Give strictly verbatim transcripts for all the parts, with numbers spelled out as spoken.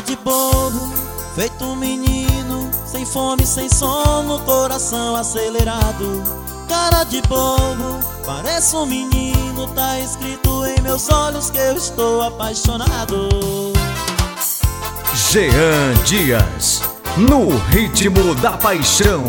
de bobo, feito um menino, sem fome, sem sono, coração acelerado. Cara de bobo, parece um menino, tá escrito em meus olhos que eu estou apaixonado. Jean Dias, no ritmo da paixão.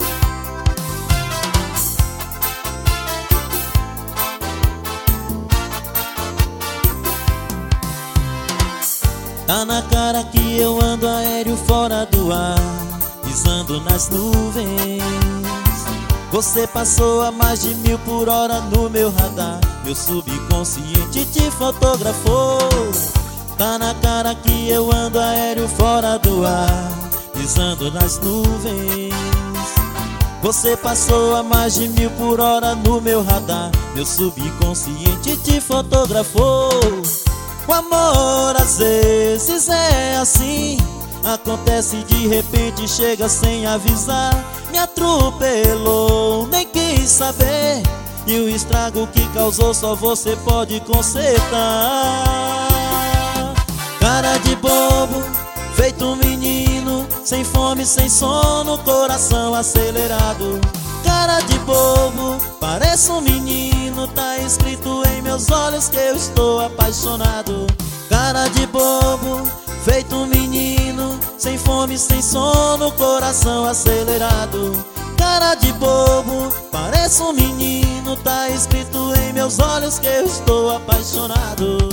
Tá na cara que eu ando aéreo fora do ar, pisando nas nuvens. Você passou a mais de mil por hora no meu radar, meu subconsciente te fotografou. Tá na cara que eu ando aéreo fora do ar, pisando nas nuvens. Você passou a mais de mil por hora no meu radar, meu subconsciente te fotografou. O amor às vezes é assim, acontece de repente, chega sem avisar. Me atropelou, nem quis saber, e o estrago que causou só você pode consertar. Cara de bobo, feito um menino, sem fome, sem sono, coração acelerado. Cara de bobo, parece um menino, tá escrito em meus olhos que eu estou apaixonado. Cara de bobo, feito um menino, sem fome, sem sono, coração acelerado. Cara de bobo, parece um menino, tá escrito em meus olhos que eu estou apaixonado.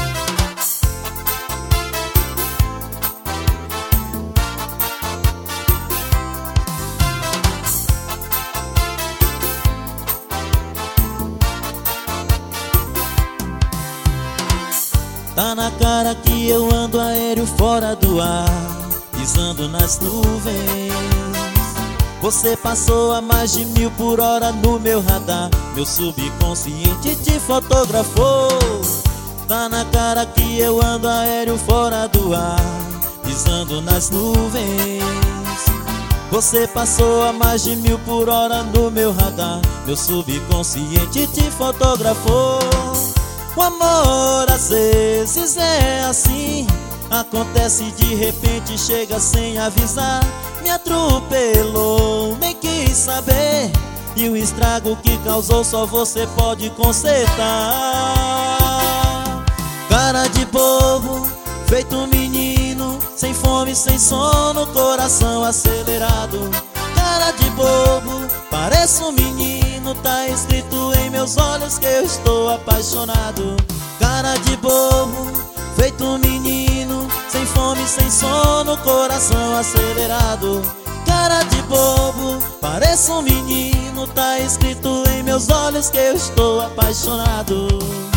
Tá na cara que eu ando aéreo fora do ar, pisando nas nuvens. Você passou a mais de mil por hora no meu radar, meu subconsciente te fotografou. Tá na cara que eu ando aéreo fora do ar, pisando nas nuvens. Você passou a mais de mil por hora no meu radar, meu subconsciente te fotografou. O amor às vezes é assim, acontece de repente, chega sem avisar. Me atropelou, nem quis saber, e o estrago que causou só você pode consertar. Cara de bobo, feito um menino, sem fome, sem sono, coração acelerado. Cara de bobo, parece um menino, tá escrito em meus olhos que eu estou apaixonado. Cara de bobo, feito um menino, sem fome, sem sono, coração acelerado. Cara de bobo, parece um menino, tá escrito em meus olhos que eu estou apaixonado.